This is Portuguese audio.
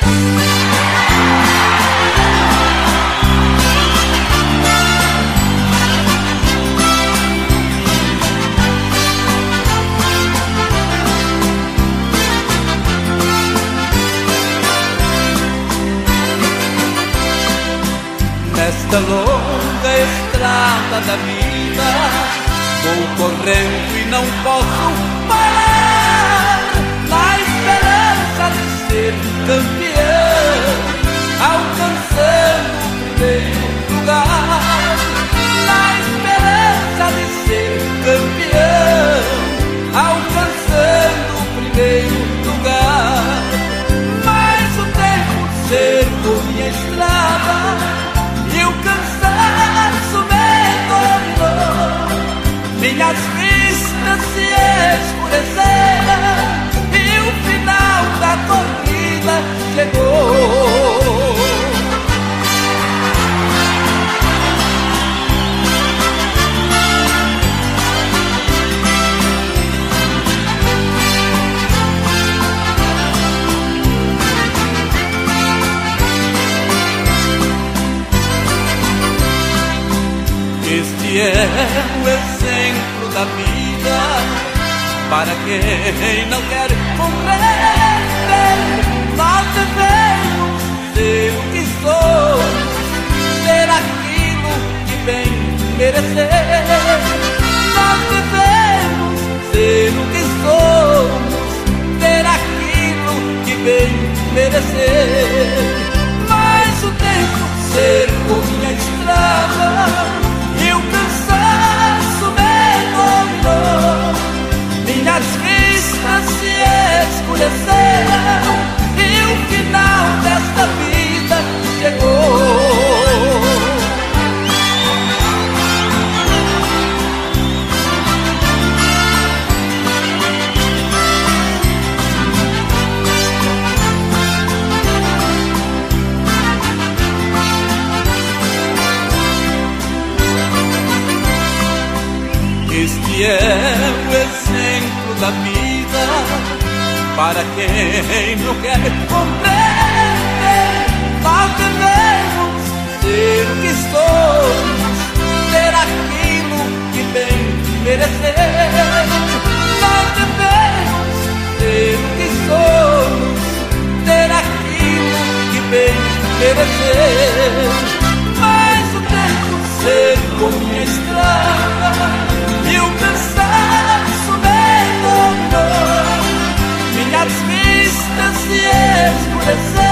Nesta longa estrada da vida vou correndo e não posso parar, na esperança de ser campeão, alcançando o primeiro lugar. Na esperança de ser campeão, alcançando o primeiro lugar. Mas o tempo cercou minha estrada e o cansaço me dominou. Minhas vistas se escureceram e o final da corrida chegou. Este é o exemplo da vida para quem não quer compreender. Nós devemos ser o que somos, ser aquilo que bem merecer. Nós devemos ser o que somos, ter aquilo que bem merecer. Mas o tempo cercou minha estrada e o cansaço me dominou. Minhas vistas se escureceram e o final desta vida chegou. Este é o exemplo da vida para quem não quer compreender. Nós devemos ser o que somos, ter aquilo que bem merecer. Nós devemos ser o que somos, ter aquilo que bem merecer. Mas o tempo cercou minha estrada e o cansaço me dominou. Minhas vistas se escureceram